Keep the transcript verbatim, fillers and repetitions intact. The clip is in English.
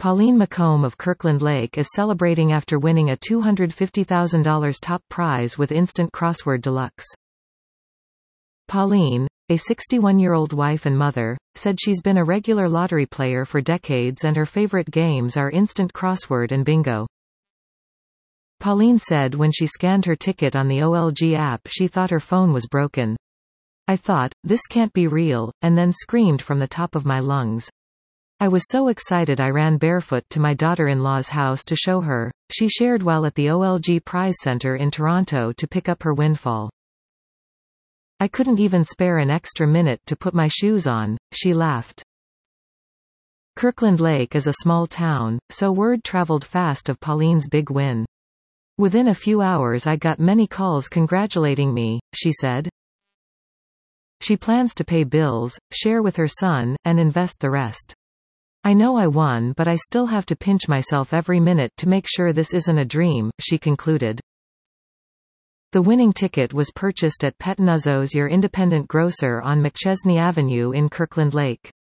Pauline McComb of Kirkland Lake is celebrating after winning a two hundred fifty thousand dollars top prize with Instant Crossword Deluxe. Pauline, a sixty-one-year-old wife and mother, said she's been a regular lottery player for decades and her favorite games are Instant Crossword and Bingo. Pauline said when she scanned her ticket on the O L G app she thought her phone was broken. "I thought, this can't be real, and then screamed from the top of my lungs. I was so excited I ran barefoot to my daughter-in-law's house to show her," she shared while at the O L G Prize Center in Toronto to pick up her windfall. "I couldn't even spare an extra minute to put my shoes on," she laughed. Kirkland Lake is a small town, so word traveled fast of Pauline's big win. "Within a few hours I got many calls congratulating me," she said. She plans to pay bills, share with her son, and invest the rest. "I know I won, but I still have to pinch myself every minute to make sure this isn't a dream," she concluded. The winning ticket was purchased at Pet Nuzzo's Your Independent Grocer on McChesney Avenue in Kirkland Lake.